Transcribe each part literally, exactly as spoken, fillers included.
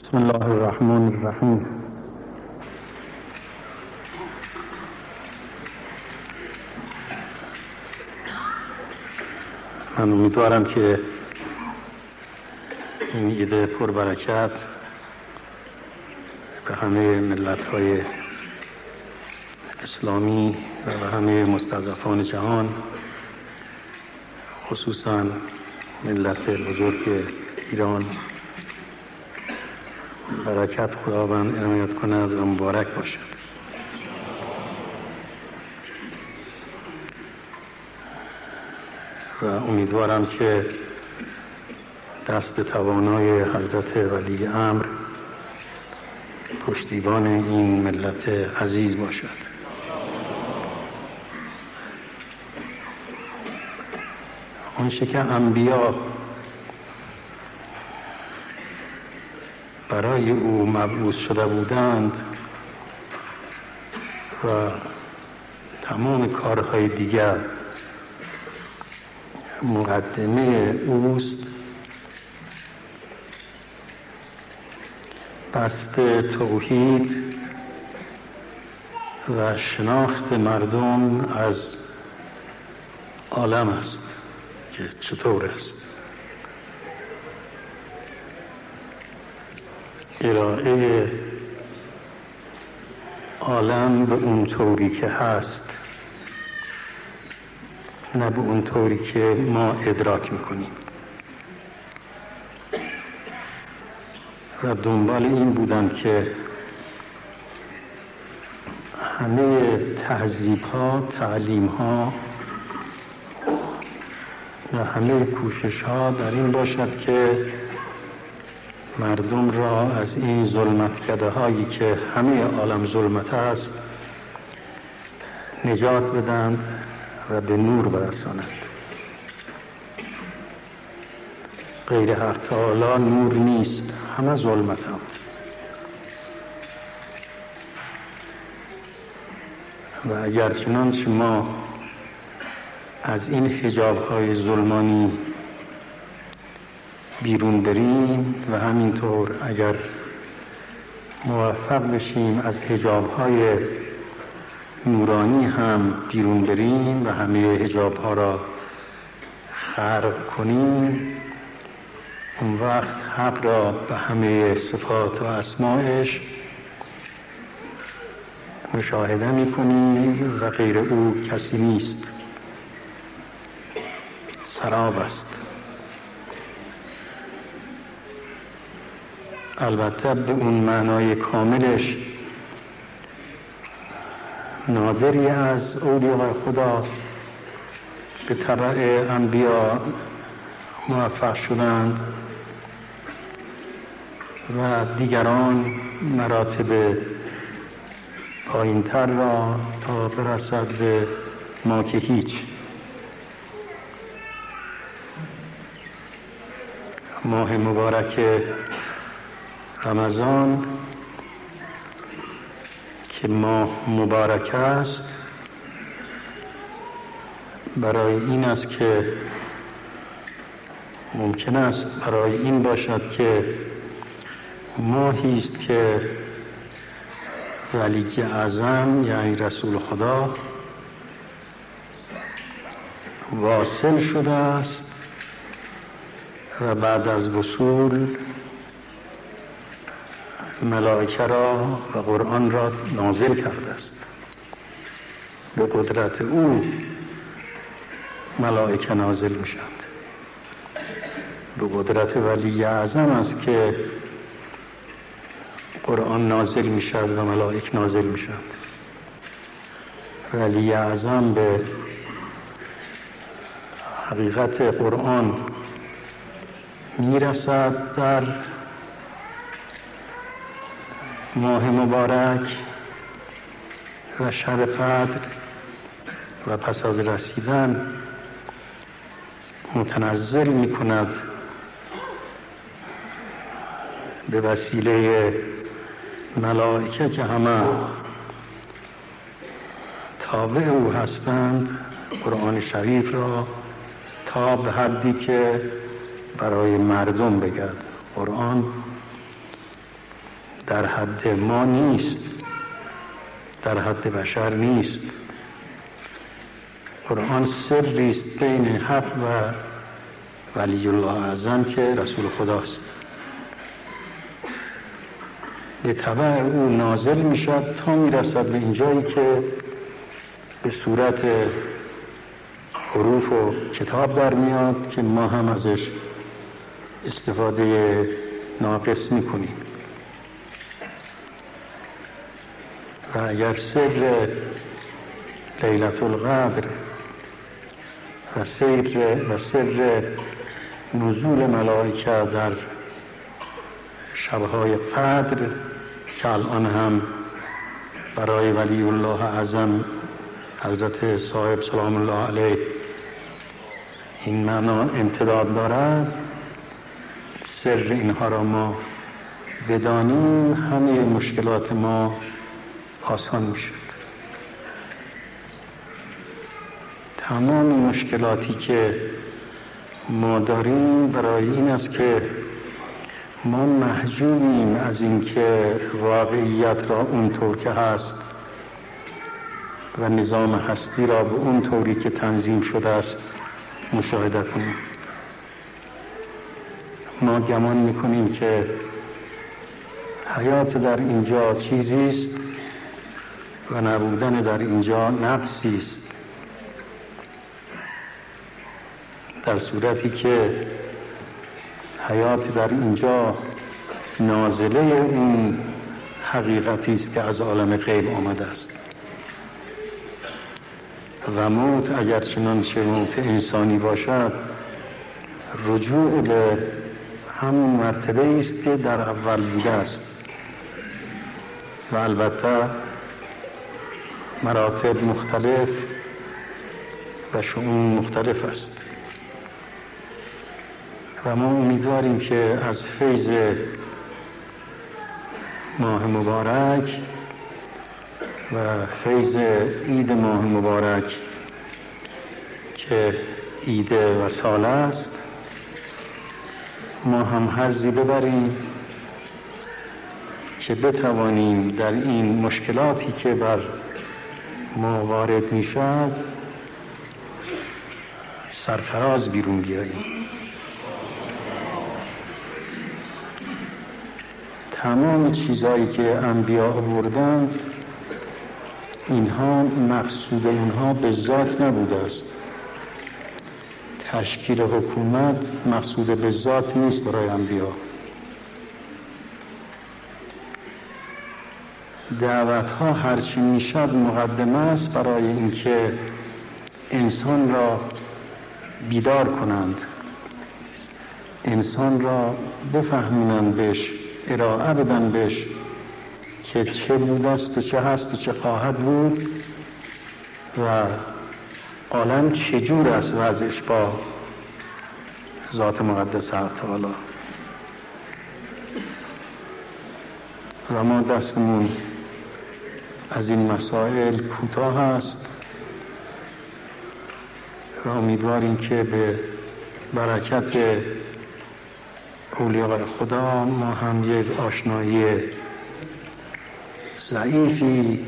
بسم الله الرحمن الرحیم. من امیدوارم که این ایده پربرکت به همه ملت‌های اسلامی و به همه مستضعفان جهان، خصوصا ملت بزرگ ایران، برکت خداوند عنایت کند و مبارک باشد. و امیدوارم که دست توانای حضرت ولی امر پشتیبان این ملت عزیز باشد. آنچه که انبیا برای او مبعوث شده بودند و تمام کارهای دیگر مقدمه اوست، بست توحید و شناخت مردم از عالم است که چطور است، ارائه عالم به اون طوری که هست، نه به اون طوری که ما ادراک میکنیم. و دنبال این بودن که همه تهذیب ها، تعلیم ها و همه کوشش ها در این باشد که مردم را از این ظلمتکده هایی که همه عالم ظلمت است نجات بدند و به نور برسانند. غیر حق تعالی نور نیست، همه ظلمت هم. و اگر چنانچه ما از این حجاب های ظلمانی بیرون بریم و همینطور اگر موفق بشیم از حجاب‌های نورانی هم بیرون بریم و همه حجاب‌ها را خرق کنیم، اون وقت حق را به همه صفات و اسمایش مشاهده می‌کنیم و غیر او کسی نیست، سراب است. البته به اون معنای کاملش نادری از اولیاء خدا به تبع انبیا موفق شدند و دیگران مراتب پایین‌تر را تا برسد به ما که هیچ. ماه مبارک رمضان که ماه مبارک است برای این است که ممکن است برای این باشد که ماهی است که ولی اعظم یعنی رسول خدا واصل شده است و بعد از وصول ملائکه را و قرآن را نازل کرده است. به قدرت او ملائکه نازل میشند. به قدرت ولی اعظم است که قرآن نازل میشد و ملائکه نازل میشند. ولی اعظم به حقیقت قرآن میرسد در ماه مبارک و شب قدر و پس از رسیدن متنزل می کند به وسیله ملائکه که همه تابع او هستند قرآن شریف را تا به حدی که برای مردم بگرد. قرآن در حد ما نیست، در حد بشر نیست. قرآن سری است بین حق و ولی الله اعظم که رسول خداست. به تبع او نازل می شد تا می رسد به اینجایی که به صورت حروف و کتاب در میاد که ما هم ازش استفاده ناقص می کنیم. و اگر سر لیلة القدر و سر و سر نزول ملائکه در شبهای قدر که الان هم برای ولی الله اعظم حضرت صاحب سلام الله علیه این معنا امتداد دارد، سر اینها را ما بدانیم همه مشکلات ما آسان میشد. تمام مشکلاتی که ما داریم برای این است که ما محجوبیم از اینکه واقعیت را اونطور که هست و نظام هستی را به اون طوری که تنظیم شده است مشاهده کنیم. ما گمان میکنیم که حیات در اینجا چیزی است و نبودن در اینجا نقصی است، در صورتی که حیات در اینجا نازله این حقیقتی است که از عالم غیب آمده است. و موت اگر چنانچه موت انسانی باشد رجوع به همون مرتبه است که در اول بوده است و البته مراتب مختلف و شؤون مختلف است. و ما امیدواریم که از فیض ماه مبارک و فیض عید ماه مبارک که عید وصال است ما هم حظی ببریم که بتوانیم در این مشکلاتی که بر ما وارد می شود سرفراز بیرون بیاییم. تمام چیزایی که انبیا آوردند اینها مقصود اونها به ذات نبوده است. تشکیل حکومت مقصود به ذات نیست برای انبیا. دعوت ها هرچی میشد مقدمه است برای اینکه انسان را بیدار کنند، انسان را بفهمونند، بهش ارائه بدن بهش که چه بوده است و چه هست و چه خواهد بود و عالم چجور است وضعش با ذات مقدس حق تعالی. و ما دستمون از این مسائل کوتاه است و امیدواریم که به برکت اولیاء خدا ما هم یک آشنایی ضعیفی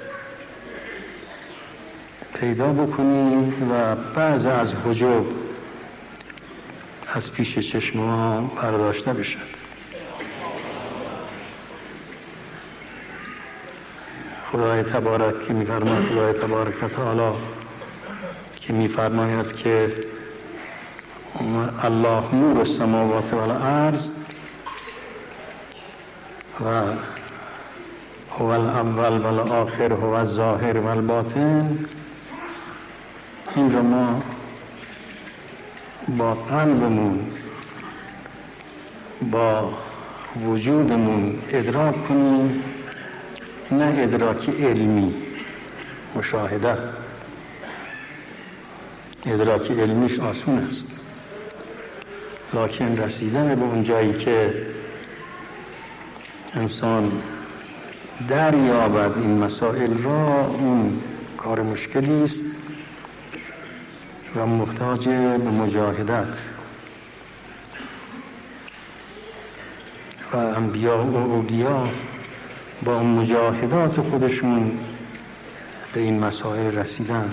پیدا بکنیم و بعض از حجب از پیش چشم ما برداشته بشد. خدای تبارک که می‌فرماید، خدای تبارک و تعالی که می‌فرماید که الله نور السماوات والارض و هو الاول والآخر هو الظاهر والباطن، این رو ما با قلبمون با وجودمون ادراک کنیم، نه ادراک علمی مشاهده. ادراک علمیش آسون است، لکن رسیدن به اون جایی که انسان دریابد این مسائل را اون کار مشکلی است و محتاج به مجاهدت. و انبیا و اولیا با مجاهدات خودشون به این مسائل رسیدند.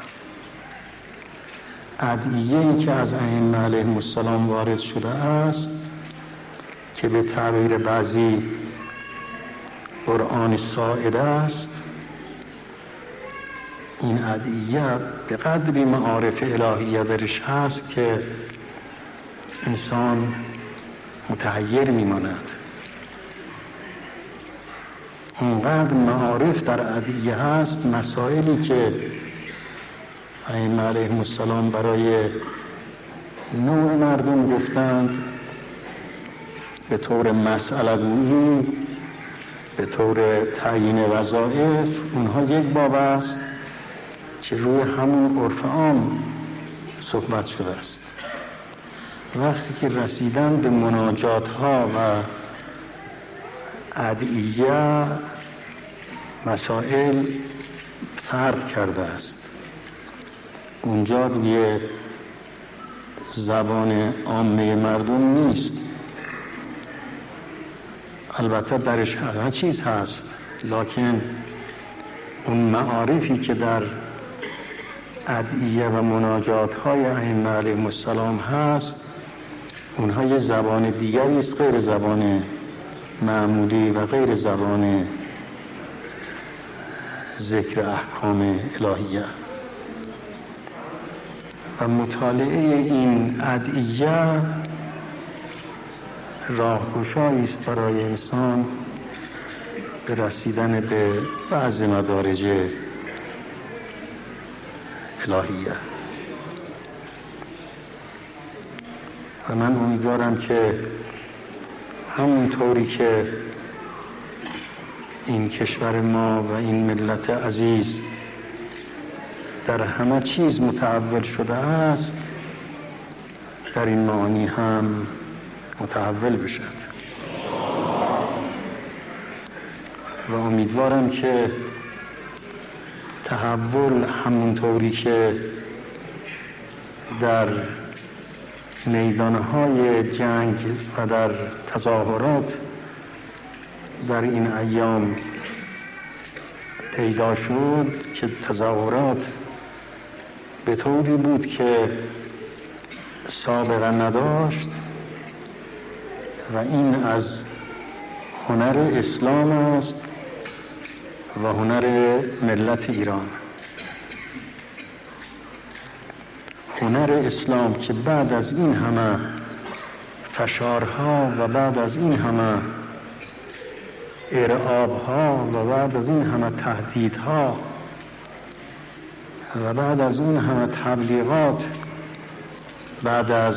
ادعیه‌ای که از ائمه علیهم السلام وارد شده است که به تعبیر بعضی قرآن ساعده است، این ادعیه به قدری معارف الهیه درش هست که انسان متحیر میماند. اینقدر معارف در ادعیه هست، مسائلی که ائمه علیهم السلام برای نوع مردم گفتند به طور مسئله گویی، به طور تعیین وظایف، اونها یک باب است که روی همون عرف عام صحبت شده است. وقتی که رسیدن به مناجات ها و ادعیه، مسائل فرق کرده است. اونجا روی زبان عامه مردم نیست، البته درش همه چیز هست، لکن اون معارفی که در ادعیه و مناجات های ائمه علیهم السلام هست، اونها یه زبان دیگری است، غیر زبان معمولی و غیر زبان ذکر احکام الهیه. و مطالعه این ادعیه راهگشایی است برای انسان به رسیدن به بعض مدارج الهیه. و من امیدوارم که همونطوری که این کشور ما و این ملت عزیز در همه چیز متحول شده است، در این معانی هم متحول بشد. و امیدوارم که تحول همونطوری که در میدانهای جنگ و در تظاهرات در این ایام پیدا شد، که تظاهرات به طوری بود که سابقه نداشت و این از هنر اسلام است و هنر ملت ایران. هنر اسلام که بعد از این همه فشارها و بعد از این همه ارعابها و بعد از این همه تهدیدها و بعد از اون همه تبلیغات، بعد از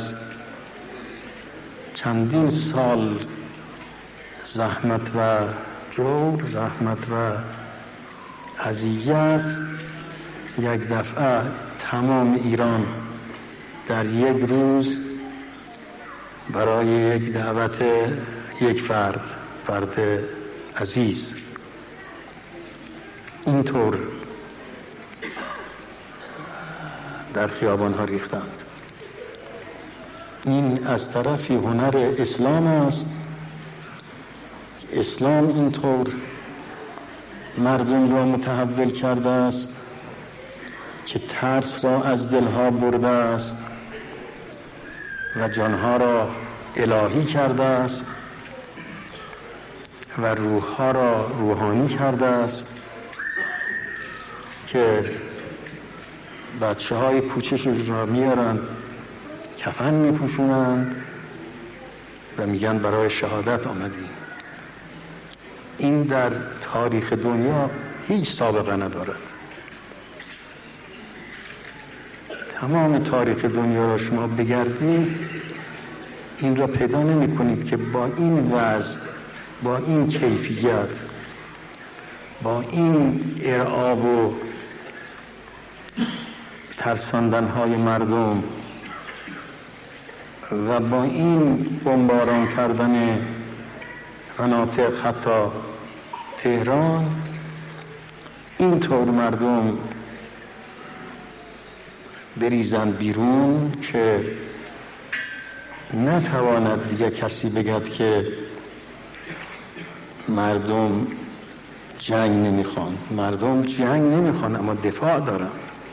چندین سال زحمت و جور، زحمت و اذیت، یک دفعه تمام ایران در یک روز برای یک دعوت یک فرد فرد عزیز اینطور در خیابان ها ریختند. این از طرفی هنر اسلام است. اسلام اینطور مردم را متحول کرده است که ترس را از دلها برده است و جانها را الهی کرده است و روحها را روحانی کرده است، که بچه های کوچک را میارند کفن میپوشونند و میگن برای شهادت آمدی. این در تاریخ دنیا هیچ سابقه ندارد. تمام تاریخ دنیا را شما بگردید، این را پیدا نمی کنید که با این وضع، با این کیفیت، با این ارعاب و ترساندن های مردم و با این بمباران کردن مناطق حتی تهران، اینطور مردم بریزن بیرون که نتواند دیگه کسی بگد که مردم جنگ نمیخوان. مردم جنگ نمیخوان اما دفاع دارن.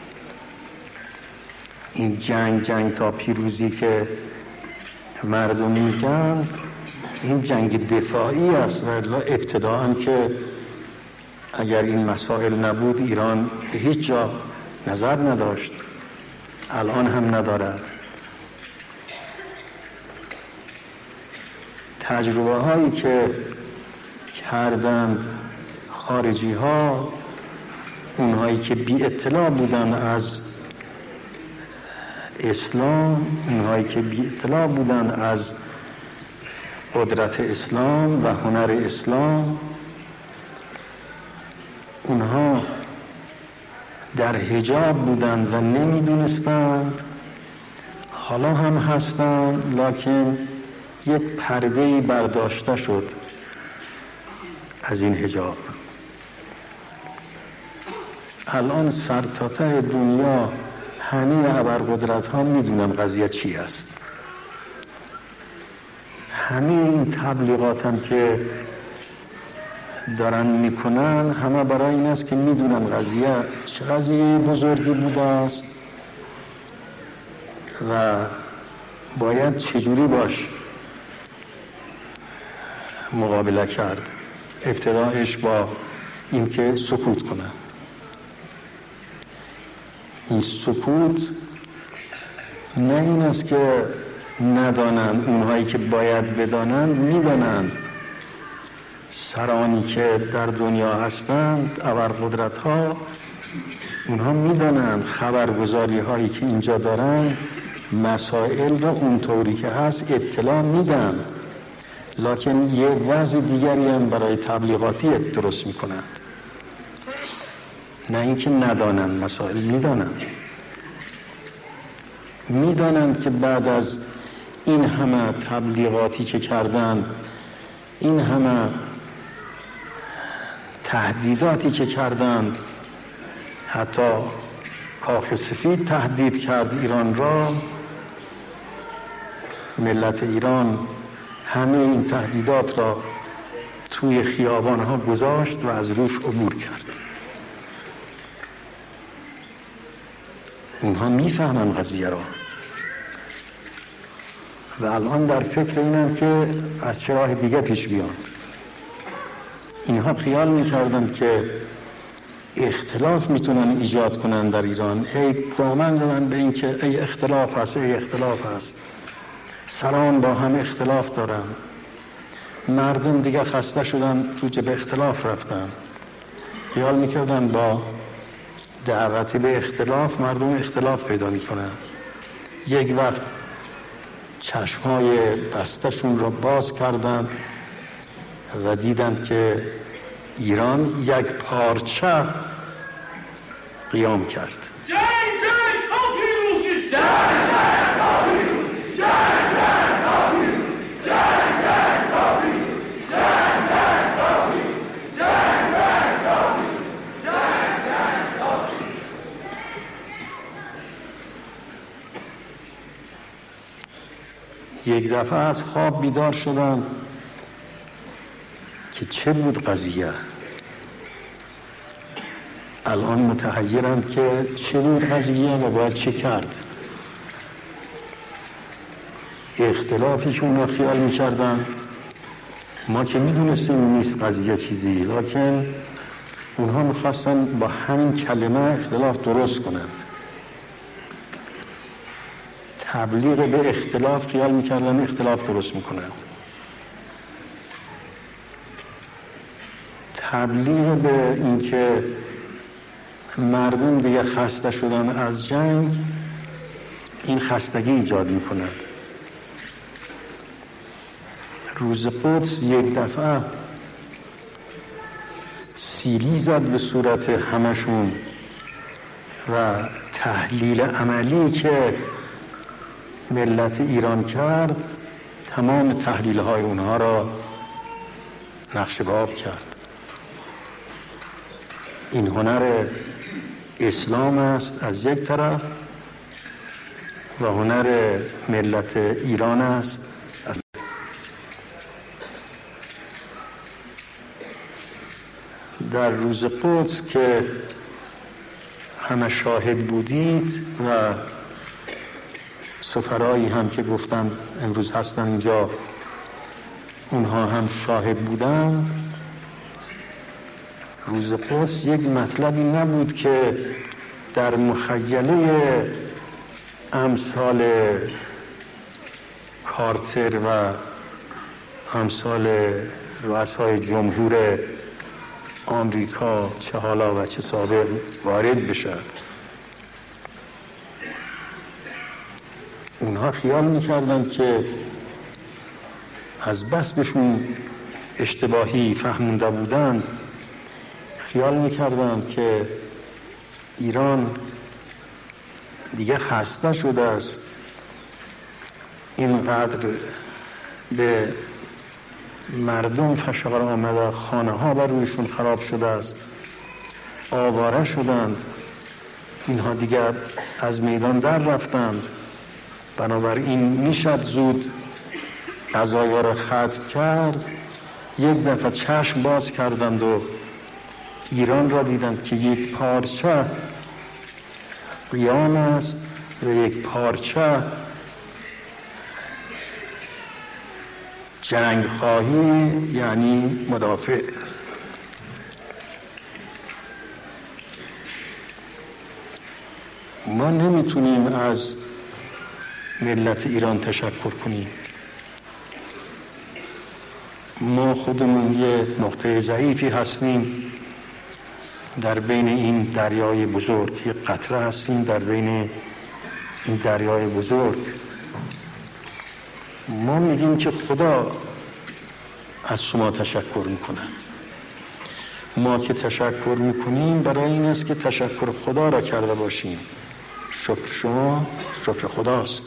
این جنگ جنگ تا پیروزی که مردم میگن این جنگ دفاعی است و ابتداءً که اگر این مسائل نبود ایران به هیچ جا نظر نداشت، الان هم ندارد. تجربه هایی که کردند خارجی ها، اونهایی که بی اطلاع بودند از اسلام، اونهایی که بی اطلاع بودند از قدرت اسلام و هنر اسلام، اونها در حجاب بودند و نمیدونستند، حالا هم هستند، لکن یک پرده‌ای برداشته شد از این حجاب. الان سرتاسر دنیا همه ابرقدرت ها میدونن قضیه چی است. همه این تبلیغات هم که دارن میکنن همه برای این است که میدونن قضیه چه قضیه بزرگی بوده است و باید چجوری باش مقابله کرد. ابتدایش با این که سکوت کنن. این سکوت نه این است که ندانند، اونهایی که باید بدانند میدانند. سرانی که در دنیا هستند، ابرقدرت ها، اونها میدانند خبرگزاری هایی که اینجا دارند مسائل را اونطوری که هست اطلاع میدن، لکن یه وضع دیگری هم برای تبلیغاتی درست میکنند. نه اینکه ندانند، مسائل میدانند. میدانند که بعد از این همه تبلیغاتی که کردند، این همه تهدیداتی که کردند، حتی کاخ سفید تهدید کرد ایران را، ملت ایران همه این تهدیدات را توی خیابانها گذاشت و از روش عبور کرد. اونها میفهمن قضیه را و الان در فکر اینن که از چه راه دیگه پیش بیان. اینها خیال میکردن که اختلاف میتونن ایجاد کنن در ایران. ای دامن زدن به این که ای اختلاف هست، ای اختلاف هست، سران با هم اختلاف دارن. مردم دیگه خسته شدن، تو به اختلاف رفتن. خیال میکردن با دعوت به اختلاف مردم اختلاف پیدا میکنن. یک وقت چشمای بستشون را باز کردن و دیدن که ایران یک پارچه قیام کرد. جنگ جنگ تا پیروزی، جنگ جنگ تا پیروزی، جنگ جنگ تا پیروزی، جنگ جنگ تا پیروزی، جنگ جنگ تا پیروزی، جنگ جنگ تا پیروزی، جنگ جنگ تا پیروزی. یک دفعه از خواب بیدار شدن که چه بود قضیه. الان متحیرند که چه بود قضیه و باید چه کرد. اختلافی که اونا خیال میکردن، ما که میدونستیم نیست قضیه چیزی، لکن اونها میخواستن با همین کلمه اختلاف درست کنند. تبلیغ به اختلاف خیال میکردن اختلاف درست میکنند. تبلیغ به اینکه مردم دیگه خسته شدن از جنگ، این خستگی ایجاد میکند. روز قدس یک دفعه سیلی زد به صورت همشون و تحلیل عملی که ملت ایران کرد تمام تحلیل های اونها را نقش باب کرد. این هنر اسلام است از یک طرف و هنر ملت ایران است از در روز قدس که همه شاهد بودید و سفرایی هم که گفتم امروز هستن اینجا اونها هم شاهد بودند، روز قدس یک مطلبی نبود که در مخیله امثال کارتر و امثال رؤسای جمهور آمریکا چه حالا و چه سابق وارد بشه. اونها خیال میکردند که از بس بهشون اشتباهی فهمونده بودند، خیال میکردند که ایران دیگه خسته شده است، اینقدر به مردم فشار آمده، خانه ها بر رویشون خراب شده است، آواره شدند، اینها دیگر از میدان در رفتند، بنابراین میشد زود قضایا را ختم کرد. یک دفعه چشم باز کردند و ایران را دیدند که یک پارچه قیام است و یک پارچه جنگ خواهی، یعنی مدافع. ما نمیتونیم از ملت ایران تشکر کنیم. ما خودمون یه نقطه ضعیفی هستیم در بین این دریای بزرگ، یک قطره هستیم در بین این دریای بزرگ. ما میگیم که خدا از شما تشکر میکند. ما که تشکر میکنیم برای این است که تشکر خدا را کرده باشیم. شکر شما شکر خداست.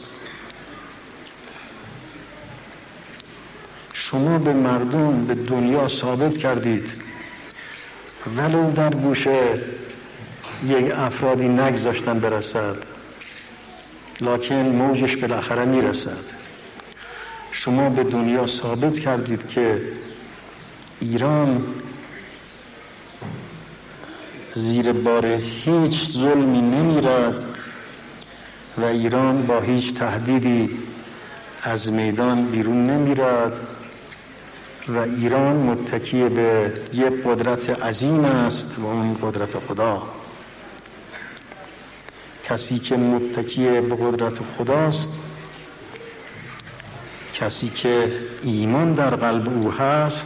شما به مردم، به دنیا ثابت کردید ولو در گوشه یک افرادی نگذاشتن برسد، لکن موجش بالاخره میرسد. شما به دنیا ثابت کردید که ایران زیر بار هیچ ظلمی نمیرد و ایران با هیچ تهدیدی از میدان بیرون نمیرد و ایران متکی به یک قدرت عظیم است و اون قدرت خدا. کسی که متکی به قدرت خداست، کسی که ایمان در قلب او هست،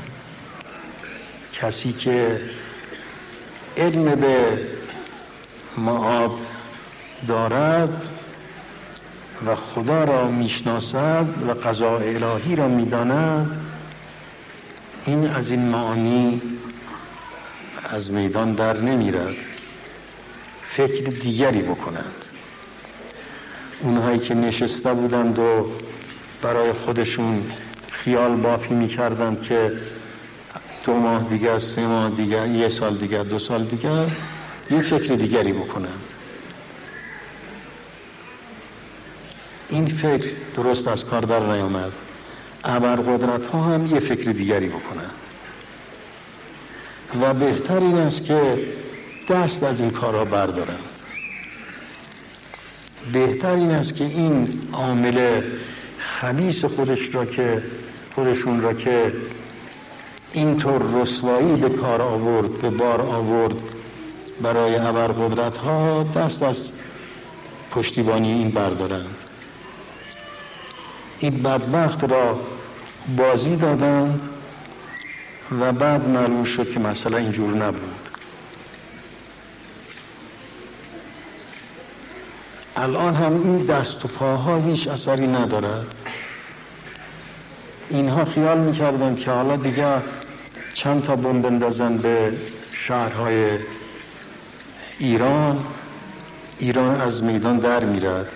کسی که علم به معاد دارد و خدا را میشناسد و قضاء الهی را میداند، این از این معانی از میدان در نمیرد، فکر دیگری بکنند. اونهایی که نشسته بودند و برای خودشون خیال بافی میکردند که دو ماه دیگر، سه ماه دیگر، یک سال دیگر، دو سال دیگر یه فکر دیگری بکنند. این فکر درست از کار در نیامد. ابرقدرت ها هم یه فکر دیگری بکنند و بهتر این است که دست از این کارها بردارند. بهتر این است که این عامل خبیث خودش را که خودشون را که اینطور رسوایی به کار آورد، به بار آورد برای ابرقدرت ها، دست از پشتیبانی این بردارند. این بدبخت را بازی دادند و بعد معلوم شد که مسئله اینجور نبود. الان هم این دست و پاها هیچ اثری ندارد. اینها خیال میکردند که حالا دیگه چند تا بمب بندازن به شهرهای ایران، ایران از میدان در میرد.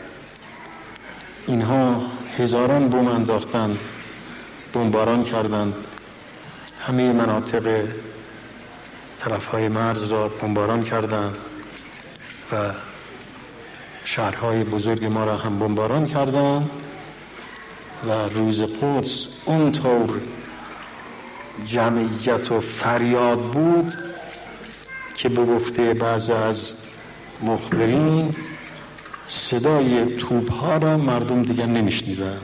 اینها هزاران بمب انداختند، بمباران کردند، همه مناطق طرفهای مرز را بمباران کردند و شهرهای بزرگ ما را هم بمباران کردند و روز قدس اونطور جمعیت و فریاد بود که به گفته بعضی از مخبرین صدای توپ‌ها را مردم دیگر نمیشنیدند،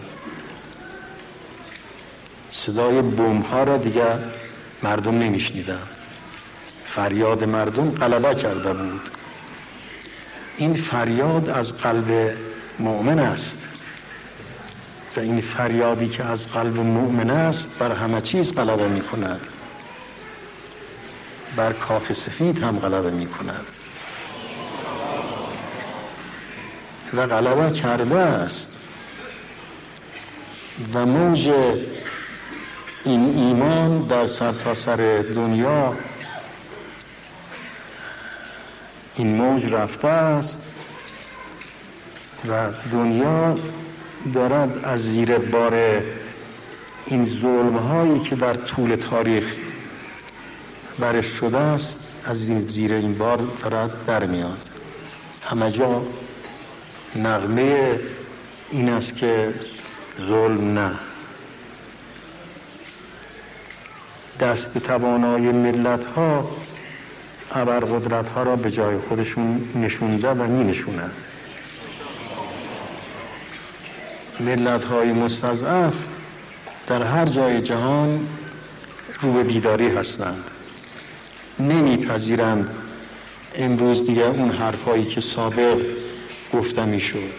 صدای بمب‌ها را دیگر مردم نمیشنیدند. فریاد مردم غلبه کرده بود. این فریاد از قلب مؤمن است و این فریادی که از قلب مؤمن است بر همه چیز غلبه می کند، بر کاخ سفید هم غلبه می کند و غلبه کرده است. و موج این ایمان در سرتاسر دنیا این موج رفته است و دنیا دارد از زیر بار این ظلم هایی که در طول تاریخ برش شده است، از زیر این بار دارد در میاد. همه جا نغمه این است که ظلم نه. دست توانای ملت ها ابرقدرت ها را به جای خودشون نشونده و می نشوند. ملت های مستضعف در هر جای جهان رو به بیداری هستند، نمیپذیرند امروز دیگه اون حرفایی که سابق گفته میشد،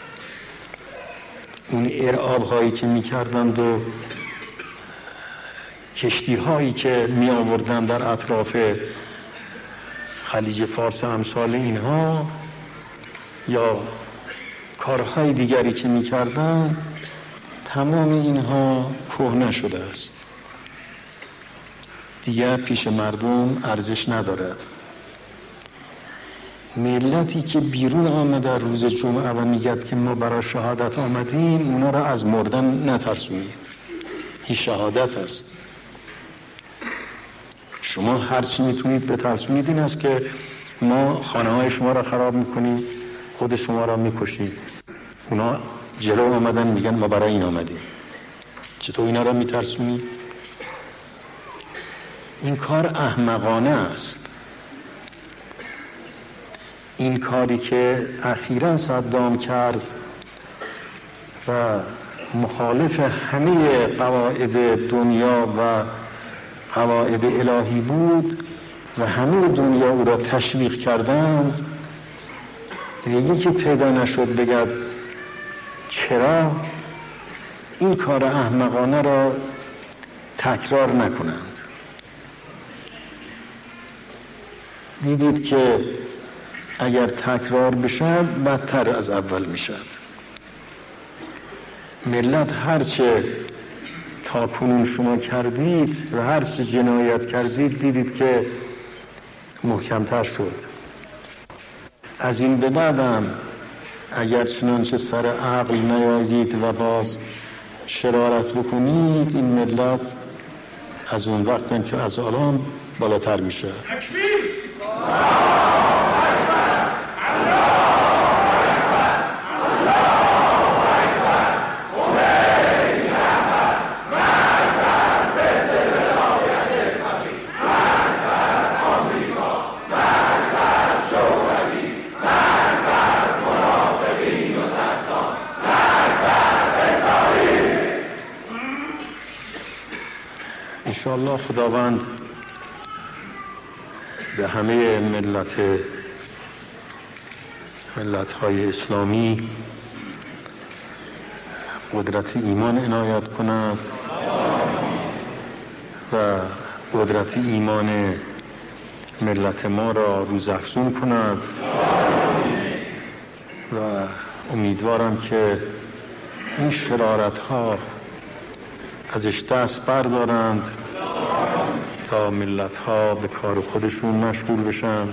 اون ارعاب هایی که میکردند و کشتی هایی که می آوردن در اطراف خلیج فارس امثال اینها یا کارهای دیگری که می کردن، تمام اینها کهنه شده است، دیگر پیش مردم ارزش ندارد. ملتی که بیرون آمده روز جمعه و میگد که ما برای شهادت آمدیم، اونا را از مردن نترسونید، این شهادت است. شما هرچی میتونید بترسونید این است که ما خانه های شما را خراب میکنیم، خود شما را میکشید. اونا جلو آمدن میگن ما برای این آمدیم، چطور اینا را میترسونید؟ این کار احمقانه است. این کاری که اخیراً صدام کرد و مخالف همه قواعد دنیا و قواعد الهی بود و همه دنیا او را تشویق کردند، یکی که پیدا نشد بگد چرا این کار احمقانه را تکرار نکنند. دیدید که اگر تکرار بشد بدتر از اول میشد. ملت هرچه تا کنون شما کردید و هرچه جنایت کردید دیدید که محکمتر شد. از این به بعدم اگر چنانچه سر عقل نیازید و باز شرارت بکنید، این ملت از اون وقت که از الان بالاتر میشه. انشاءالله خداوند به همه ملت ملت های اسلامی قدرت ایمان عنایت کند و قدرت ایمان ملت ما را روزافزون کند و امیدوارم که این شرارت ها ازش دست بردارند تا ملت ها به کار خودشون مشغول بشن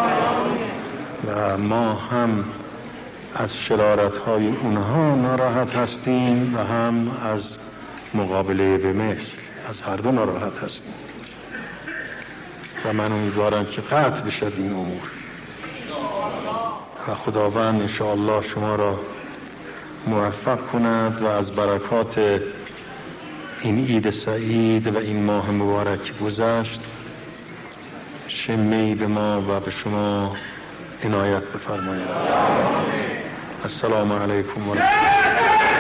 و ما هم از شرارت های اونها ناراحت هستیم و هم از مقابله به مثل، از هر دو ناراحت هستیم و من امیدوارم که قطع بشد این امور و خداوند انشاءالله شما را موفق کند و از برکات این عید سعید و این ماه مبارک گذشت شمه‌ای به ما و به شما عنایت بفرمایید. السلام علیکم و رحمت الله.